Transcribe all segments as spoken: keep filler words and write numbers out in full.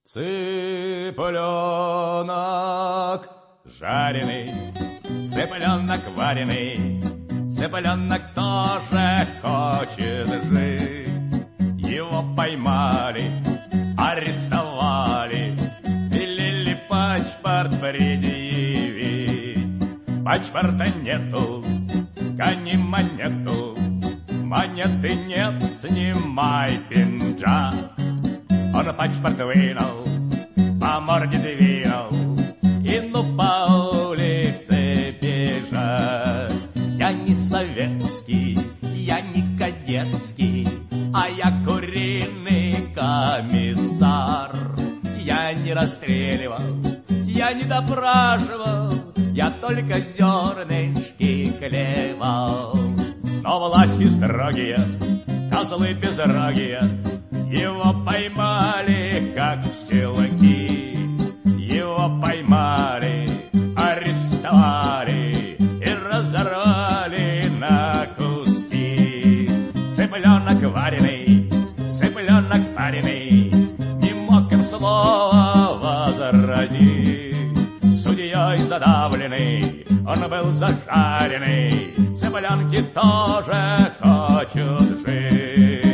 Цыпленок жареный, цыпленок вареный, цыпленок тоже хочет жить. Его поймали, арестовали, велели паспорт предъявить. Паспорта нету, гони монету, монеты нет, снимай пинджак. Он паспорт вынул, по морде двинул, и ну по улице бежать. Я не советский, я не кадетский, а я куриный комиссар. Я не расстреливал, я не допрашивал, я только зернышки клевал. Но власти строгие, козлы безрогие, его поймали, как силаки. Его поймали, арестовали и разорвали на куски. Цыпленок вареный, цыпленок пареный, не мог им слова возразить. Судьей задавленный, он был зажаренный, цыпленки тоже хочут жить.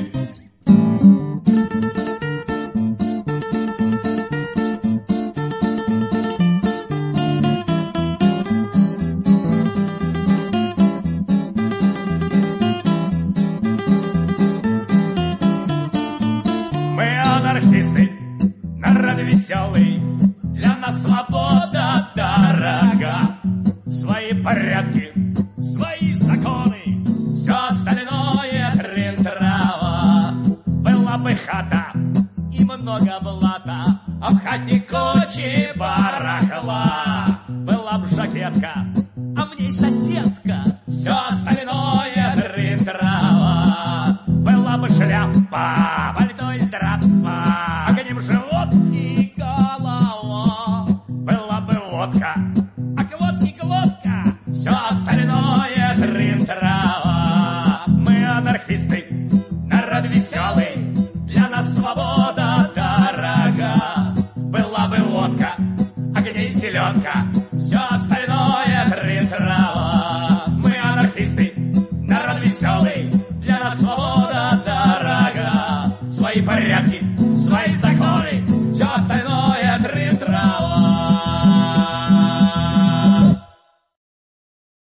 Анархисты, народ веселый, для нас свобода дорога. Свои порядки, свои законы, все остальное трин-трава. Была бы хата и много блата, а в хате кучи барахла. Была б жакетка, а в ней соседка, все остальное трин-трава. Была бы шляпа, пальто из драпа, а к ним живот и голова. Была бы водка, а к водке глотка, все остальное трин-трава. Мы анархисты, народ веселый, для нас свобода дорога. Была бы водка, а к ней селедка, все остальное трин-трава. Мы анархисты, народ веселый, для нас свобода дорога. Свои порядки,